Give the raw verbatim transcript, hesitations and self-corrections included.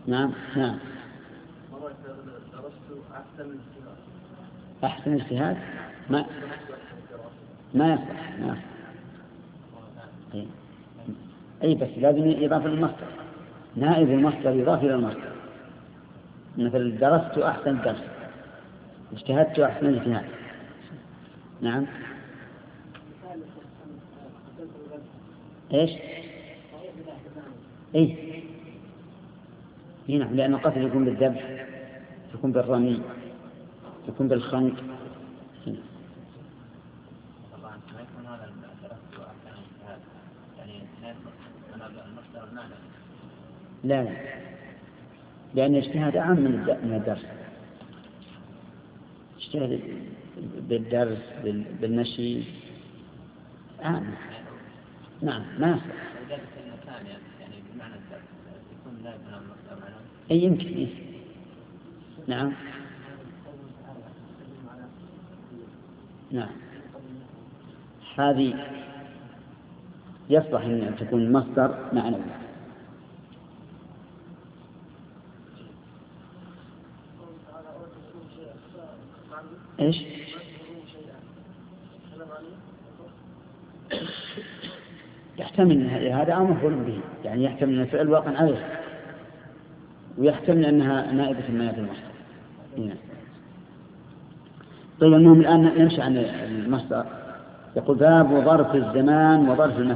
نعم نعم. مرة درست أحسن اجتهاد. أحسن اجتهاد ما ما يصلح ما يصلح. أي. أي بس لازم يضاف للمصدر، نائب المصدر يضاف إلى المصدر. مثل درست أحسن درس، اجتهدت أحسن اجتهاد. نعم. إيش؟ إيه؟ نعم، لأن القتل يكون بالذبح، يكون بالرمي، يكون بالخنق. طبعا ما يكون هذا درست أحسن اجتهاد، يعني المصدر المعنى. لا لا، لأن الاجتهاد أعم من الدرس. اجتهاد بالدرس بالنشي عام. نعم ما يصلح. يعني بمعنى الدرس يكون لا يكون المصدر معنى. أي يمكن إيه؟ نعم نعم. هذه يصلح أن تكون مصدر معنوي. إيش؟ يحتمل هذا أو مفعول به، يعني يحتمل أن الفعل واقع عليه، ويحتمل أنها نائبة من نائب المصدر. هنا. طيب المهم الآن نمشي عن المصدر. يقول باب ظرف الزمان وظرف المكان.